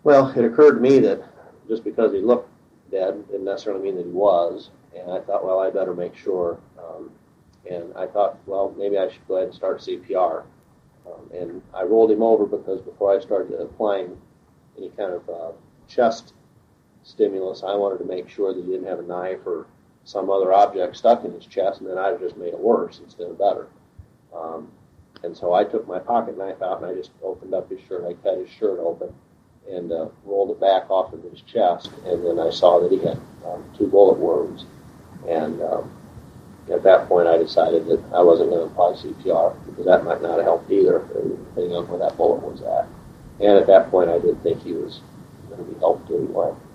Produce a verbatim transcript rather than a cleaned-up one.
Well, it occurred to me that just because he looked dead didn't necessarily mean that he was, and I thought, well, I better make sure. Um, and I thought, well, maybe I should go ahead and start C P R. Um, and I rolled him over because before I started applying any kind of uh, chest stimulus, I wanted to make sure that he didn't have a knife or some other object stuck in his chest, and then I'd have just made it worse instead of better. Um, and so I took my pocket knife out and I just opened up his shirt. I cut his shirt open and uh, rolled it back off of his chest, and then I saw that he had um, two bullet wounds. And um, at that point, I decided that I wasn't going to apply C P R because that might not have helped either, depending on where that bullet was at. And at that point, I did think he was going to be helped anyway.